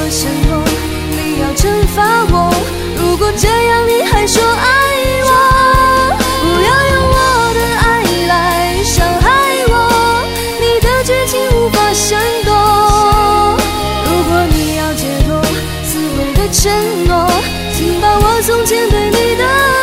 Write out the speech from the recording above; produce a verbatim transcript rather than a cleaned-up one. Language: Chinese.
承诺，你要惩罚我。如果这样你还说爱我，不要用我的爱来伤害我，你的剧情无法闪躲。如果你要解脱撕毁的承诺，请把我从前对你的